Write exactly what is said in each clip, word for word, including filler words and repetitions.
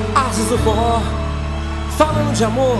Asas do forró, falando de amor.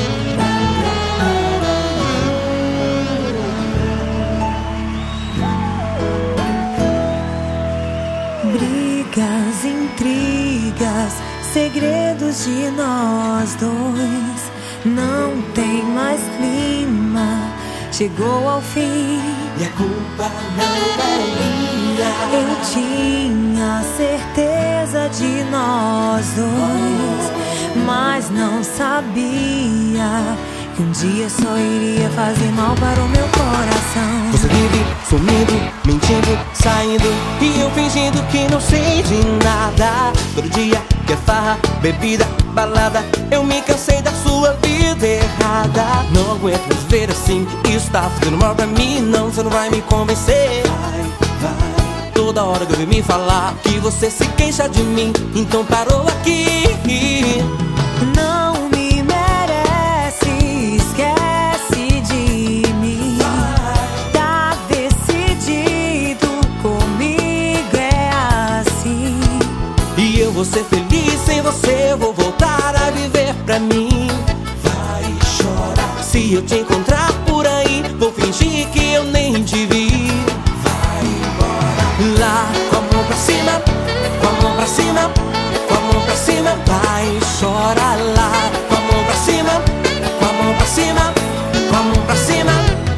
Brigas, intrigas, segredos de nós dois. Não tem mais clima, chegou ao fim. E a culpa não é minha. Eu tinha certeza de nós dois, mas não sabia que um dia só iria fazer mal para o meu coração. Você vive sumindo, mentindo, saindo, e eu fingindo que não sei de nada. Todo dia que é farra, bebida, balada, eu me cansei da sua vida errada. Não aguento mais ver assim, isso tá fazendo mal pra mim. Não, você não vai me convencer. Vai, vai. Toda hora que eu vi me falar que você se queixa de mim, então parou aqui. Não me merece, esquece de mim. Tá decidido, comigo é assim. E eu vou ser feliz sem você, eu vou voltar a viver pra mim. Vai chorar se eu te encontrar por aí, vou fingir que eu nem te vi. Vai embora lá, com a mão pra cima, com a mão pra cima, com a mão pra cima. Vai chorar lá, com a mão pra cima, com a mão pra cima, com a mão pra cima.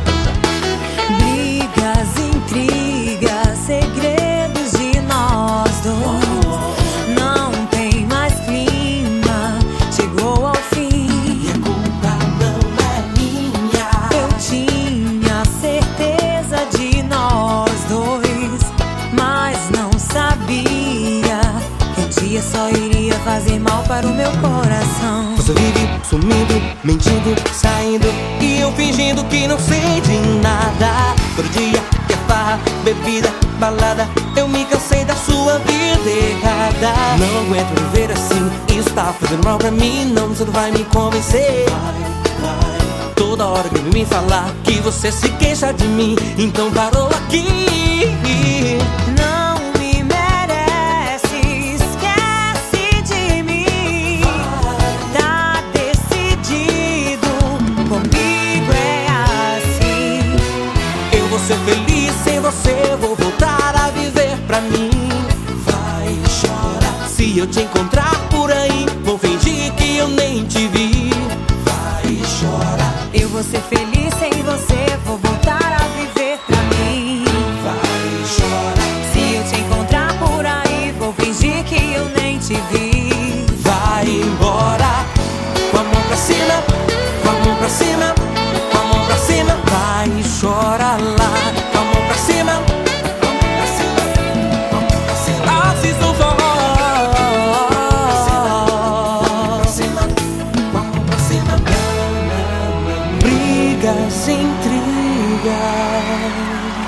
Brigas, intrigas, segredos de nós dois. Não tem mais clima, chegou ao fim. E a culpa não é minha. Eu tinha certeza de nós dois, mas não sabia que um dia só iria fazer mal para o meu coração. Você vive sumindo, mentindo, saindo, e eu fingindo que não sei de nada. Todo dia que é farra, bebida, balada, eu me cansei da sua vida errada. Não aguento viver assim, isso tá fazendo mal pra mim. Não, você não vai me convencer. Vai, vai. Toda hora que vem me falar que você se queixa de mim, então parou aqui. Não me merece, esquece de mim. Tá decidido, comigo é assim. Eu vou ser feliz sem você, vou voltar a viver pra mim. Vai chorar se eu te encontrar por aí, vou fingir que eu nem te vi. Vai chorar, Eu vou ser feliz sem você, vou voltar a viver pra mim. vai chorar, Se eu te encontrar por aí, vou fingir que eu nem te vi. vai embora. Com a mão pra cima, com a mão pra cima, com a mão pra cima. Vai chorar lá, com a mão pra cima, com a mão pra cima, com a mão pra cima. Assista o forró. Brigas, intrigas.